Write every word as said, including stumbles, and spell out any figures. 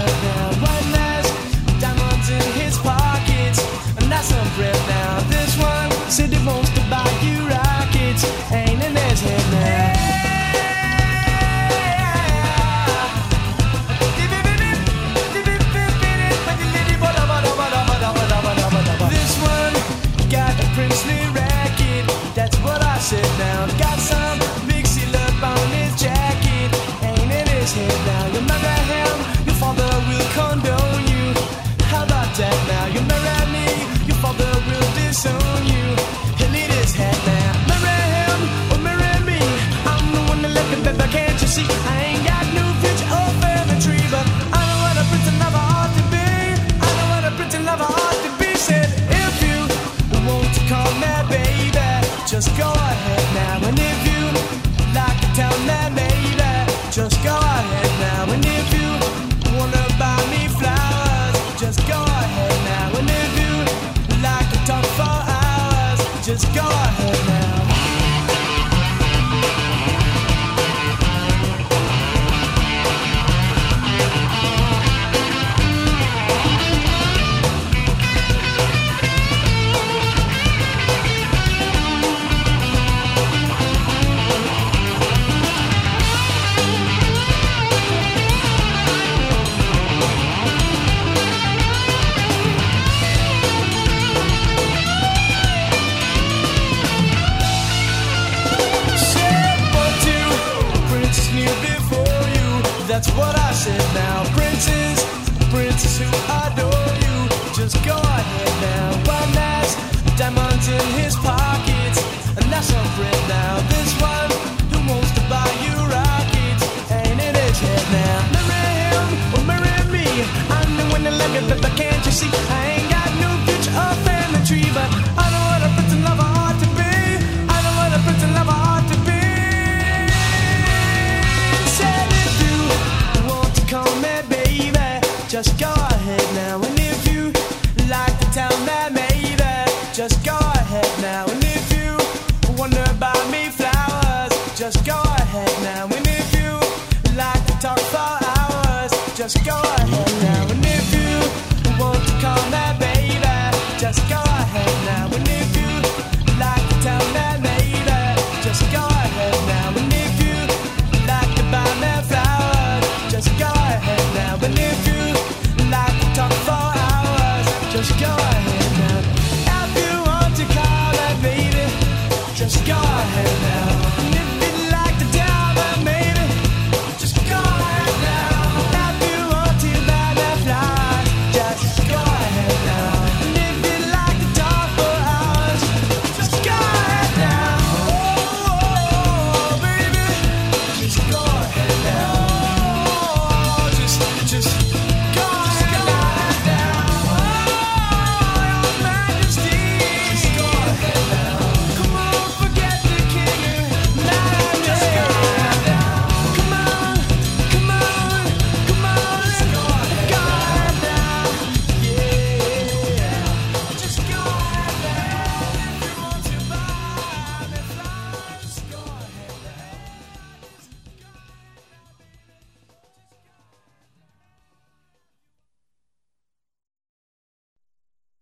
head now. One has diamonds in his pockets, and that's some bread now. This one said he wants to buy you rockets, ain't in his head now. This one got a princely racket, that's what I said now. Got some big seal up on his jacket, ain't in his head now. You marry him, your father will condone you. How about that now? You marry me, your father will disown you. He'll eat his head now. Marry him or marry me, I'm the one that left the baby, can't you see? I ain't got no future or family tree, but I know what a pretty lover ought to be. I know what a pretty lover ought to be. Said if you want to call me baby, just go ahead now. And if you like to tell me baby, just go ahead now. And if you wanna buy me flowers, just go ahead now. And if you like to talk for hours, just go ahead now. That's what I said now. Princes, princes who adore you, just go ahead now. One has diamonds in his pockets, and that's some bread now. This one who wants to buy you rockets, ain't in his head now. Marry him or marry me, I'm the one that like it, but can't you see? I ain't got no future or family tree, but I know what a pretty lover ought to be. I know what a pretty lover ought to be. Call me baby, just go ahead now. And if you like to tell me maybe, just go ahead now. And if you wanna buy me flowers, just go ahead now. And if you like to talk for hours, just go ahead now.